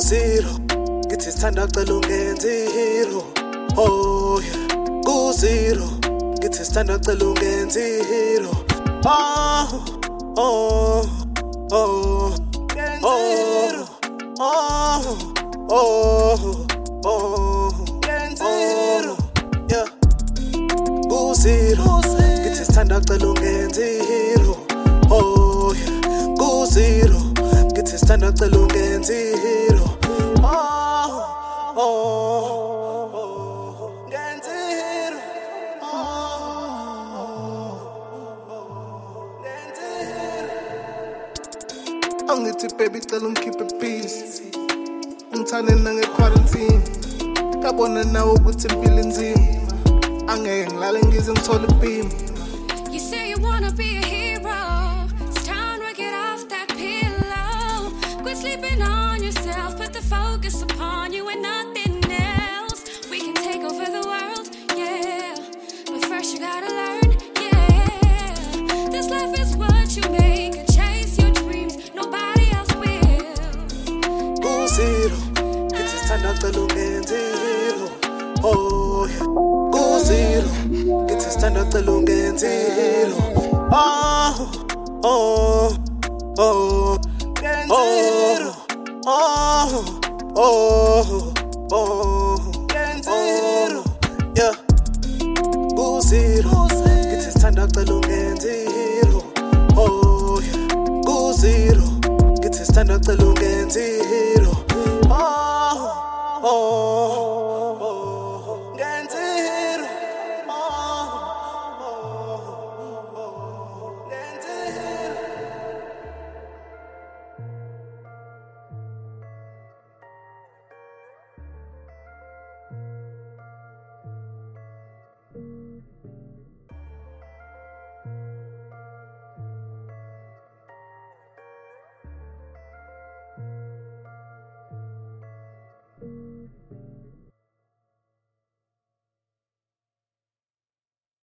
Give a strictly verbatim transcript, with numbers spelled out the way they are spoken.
Ku-zero ngithi sithanda cela ungenze i-hero. Oh yeah. Ku-zero ngithi sithanda cela ungenze i-hero. Oh oh oh oh oh oh oh oh yeah. Ku-zero ngithi sithanda cela ungenze i-hero. Oh yeah. Ku-zero ngithi sithanda cela ungenze i-hero. Oh oh oh ngenze i-hero. Oh ngenze i-hero. Angithi baby cela ungikhiphe peace, ngithane nange-quarantine. Ngabona nawe ukuthi impilo inzima, angeke ngilale ngize ngithole beam. You say you wanna be a hero, it's time to get off that pillow. Quit sleeping on yourself, put the focus upon you and nothing else. We can take over the world, yeah, but first you gotta learn, yeah. This life is what you make it, chase your dreams, nobody else will. Ku-zero ngithi sithanda cela ungenze i-hero. Oh yeah. Ku-zero ngithi sithanda cela ungenze i-hero. Oh oh oh Ngenze oh i-hero. oh oh oh Ngenze i-hero. yeah. Ku-zero ngithi sithanda cela ungenze i-hero. Oh yeah. Ku-zero ngithi sithanda cela ungenze i-hero. Oh oh